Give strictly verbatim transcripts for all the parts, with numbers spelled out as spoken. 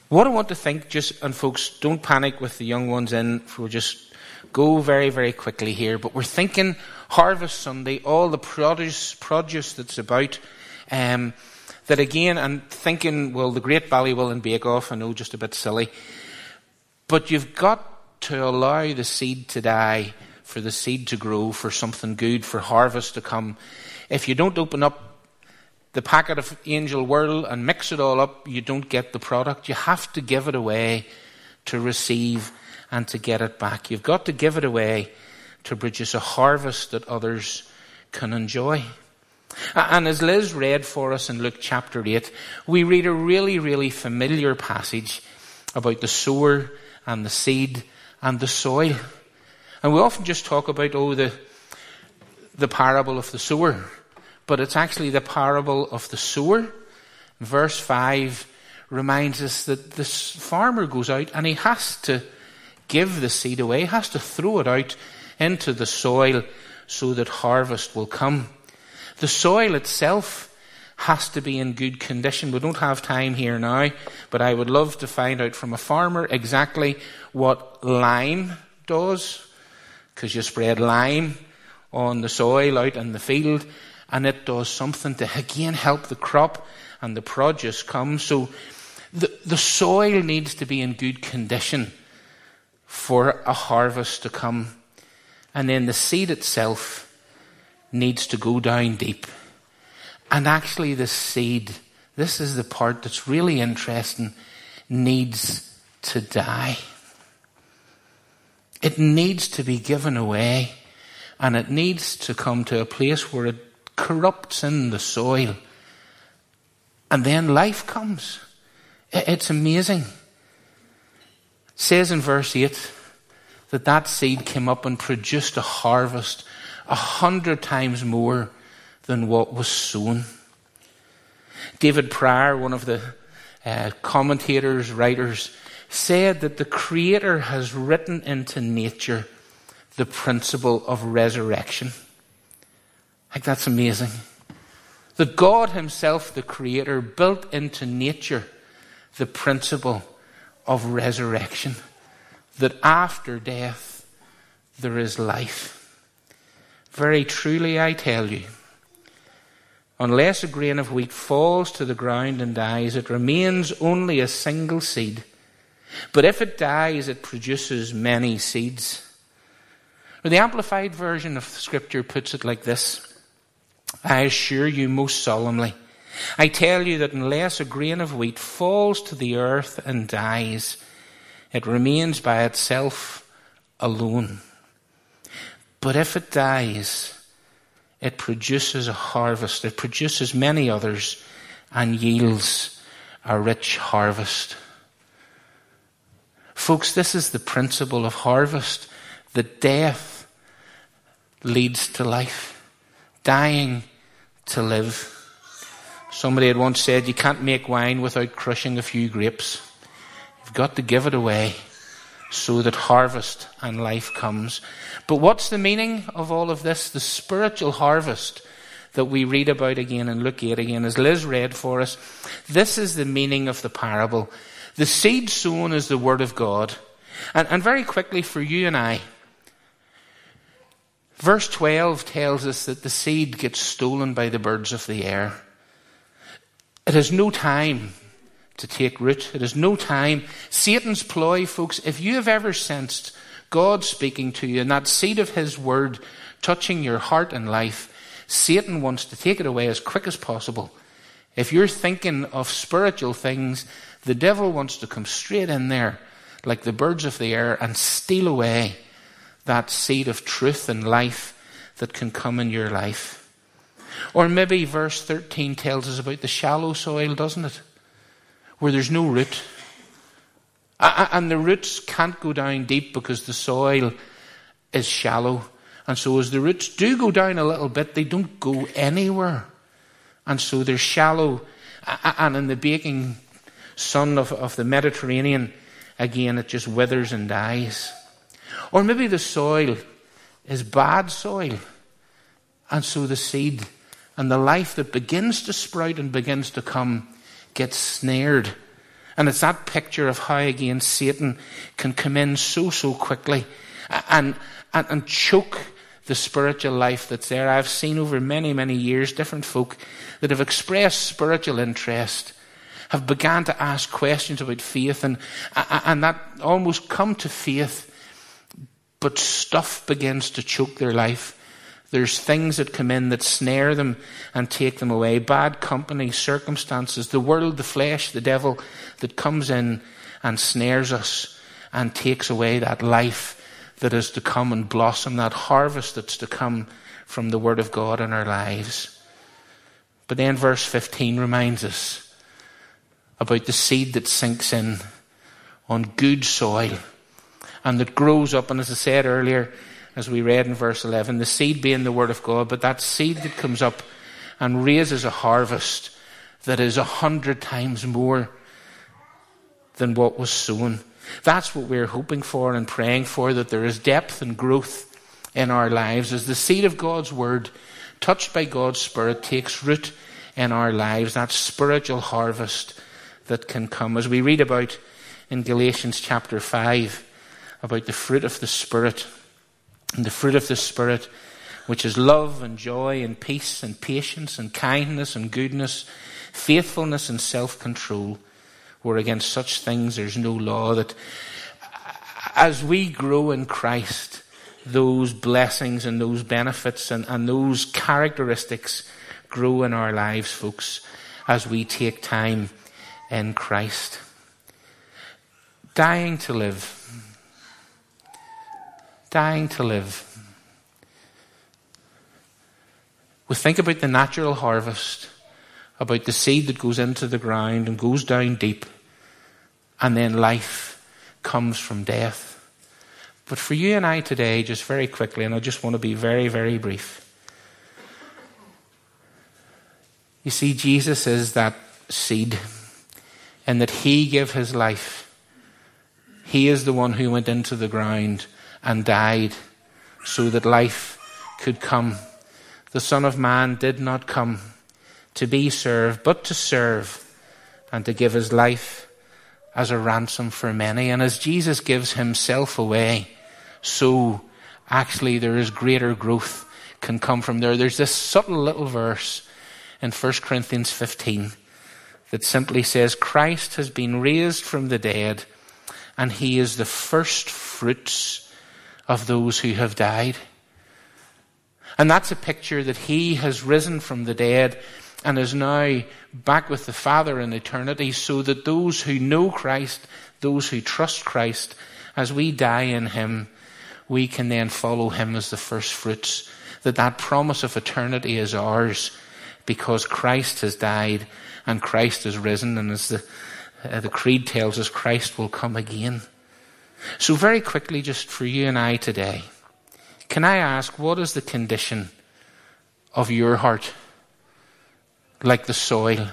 What I want to think, just, and folks, don't panic with the young ones in, we'll just go very, very quickly here, but we're thinking Harvest Sunday, all the produce, produce that's about, um, that again, and thinking, well, the Great Ballywill and Bake Off, I know, just a bit silly, but you've got to allow the seed to die, for the seed to grow, for something good, for harvest to come. If you don't open up the packet of Angel Whirl and mix it all up, you don't get the product. You have to give it away to receive and to get it back. You've got to give it away to produce a harvest that others can enjoy. And as Liz read for us in Luke chapter eight, we read a really, really familiar passage about the sower and the seed and the soil. And we often just talk about, oh, the, the parable of the sower. But it's actually the parable of the sower. Verse five reminds us that this farmer goes out and he has to give the seed away, has to throw it out into the soil so that harvest will come. The soil itself has to be in good condition. We don't have time here now, but I would love to find out from a farmer exactly what lime does, because you spread lime on the soil out in the field, and it does something to again help the crop and the produce come. So the, the soil needs to be in good condition for a harvest to come. And then the seed itself needs to go down deep. And actually the seed, this is the part that's really interesting, needs to die. It needs to be given away, and it needs to come to a place where it corrupts in the soil. And then life comes. It's amazing. It says in verse eight that that seed came up and produced a harvest a hundred times more than what was sown. David Pryor, one of the uh, commentators, writers, said that the Creator has written into nature the principle of resurrection. I think that's amazing. That God himself, the Creator, built into nature the principle of resurrection. That after death there is life. Very truly I tell you, unless a grain of wheat falls to the ground and dies, it remains only a single seed. But if it dies, it produces many seeds. Or the Amplified Version of Scripture puts it like this: I assure you most solemnly, I tell you that unless a grain of wheat falls to the earth and dies, it remains by itself alone. But if it dies, it produces a harvest. It produces many others and yields a rich harvest. Folks, this is the principle of harvest. That death leads to life. Dying to live. Somebody had once said, you can't make wine without crushing a few grapes. You've got to give it away so that harvest and life comes. But what's the meaning of all of this? The spiritual harvest that we read about again in Luke eight again, as Liz read for us. This is the meaning of the parable. The seed sown is the word of God. And, and very quickly for you and I, verse twelve tells us that the seed gets stolen by the birds of the air. It has no time to take root. It has no time. Satan's ploy, folks, if you have ever sensed God speaking to you and that seed of his word touching your heart and life, Satan wants to take it away as quick as possible. If you're thinking of spiritual things, the devil wants to come straight in there like the birds of the air and steal away that seed of truth and life that can come in your life. Or maybe verse thirteen tells us about the shallow soil, doesn't it? Where there's no root. And the roots can't go down deep because the soil is shallow. And so as the roots do go down a little bit, they don't go anywhere. And so they're shallow. And in the baking sun of, of the Mediterranean, again, it just withers and dies. Or maybe the soil is bad soil. And so the seed and the life that begins to sprout and begins to come gets snared And it's that picture of how, again, Satan can come in so, so quickly and, and, and choke the spiritual life that's there. I've seen over many, many years different folk that have expressed spiritual interest, have begun to ask questions about faith, and, and that almost come to faith, but stuff begins to choke their life. There's things that come in that snare them and take them away. Bad company, circumstances, the world, the flesh, the devil that comes in and snares us and takes away that life that is to come and blossom, that harvest that's to come from the Word of God in our lives. But then verse fifteen reminds us about the seed that sinks in on good soil and that grows up. And as I said earlier, as we read in verse eleven, the seed being the Word of God, but that seed that comes up and raises a harvest that is a hundred times more than what was sown. That's what we're hoping for and praying for, that there is depth and growth in our lives as the seed of God's Word, touched by God's Spirit, takes root in our lives, that spiritual harvest that can come. As we read about in Galatians chapter five, about the fruit of the Spirit, and the fruit of the Spirit, which is love and joy and peace and patience and kindness and goodness, faithfulness and self-control, where against such things there's no law. That as we grow in Christ, those blessings and those benefits and, and those characteristics grow in our lives, folks, as we take time in Christ. Dying to live. Dying to live. We think about the natural harvest, about the seed that goes into the ground and goes down deep, and then life comes from death. But for you and I today, just very quickly, and I just want to be very, very brief. You see, Jesus is that seed, and that He gave His life. He is the one who went into the ground and died so that life could come. The Son of Man did not come to be served, but to serve and to give His life as a ransom for many. And as Jesus gives Himself away, so actually there is greater growth can come from there. There's this subtle little verse in First Corinthians fifteen that simply says, Christ has been raised from the dead, and He is the first fruits of those who have died. And that's a picture that He has risen from the dead and is now back with the Father in eternity, so that those who know Christ, those who trust Christ, as we die in Him, we can then follow Him as the first fruits. That that promise of eternity is ours because Christ has died and Christ has risen, and as the, uh, the Creed tells us, Christ will come again. So very quickly, just for you and I today, can I ask, what is the condition of your heart? Like the soil.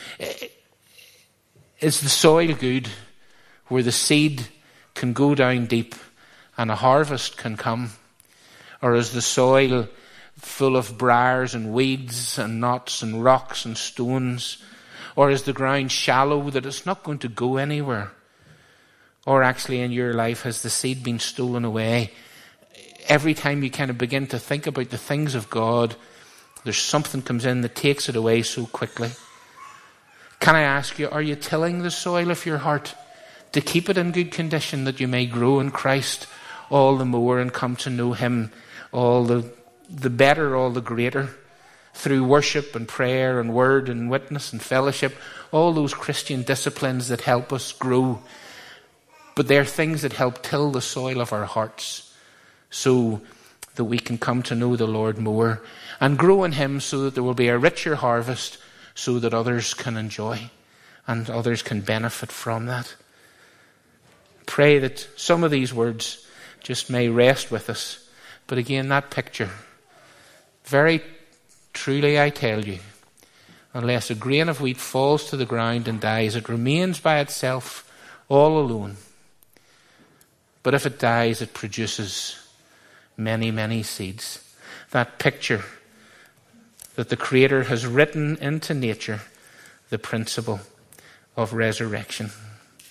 Is the soil good, where the seed can go down deep and a harvest can come? Or is the soil full of briars and weeds and knots and rocks and stones? Or is the ground shallow that it's not going to go anywhere? Or actually in your life, has the seed been stolen away? Every time you kind of begin to think about the things of God, there's something comes in that takes it away so quickly. Can I ask you, are you tilling the soil of your heart to keep it in good condition, that you may grow in Christ all the more and come to know Him all the, the better, all the greater, through worship and prayer and word and witness and fellowship, all those Christian disciplines that help us grow. But they're things that help till the soil of our hearts so that we can come to know the Lord more and grow in Him, so that there will be a richer harvest, so that others can enjoy and others can benefit from that. Pray that some of these words just may rest with us. But again, that picture, very truly I tell you, unless a grain of wheat falls to the ground and dies, it remains by itself all alone. But if it dies, it produces many, many seeds. That picture that the Creator has written into nature, the principle of resurrection.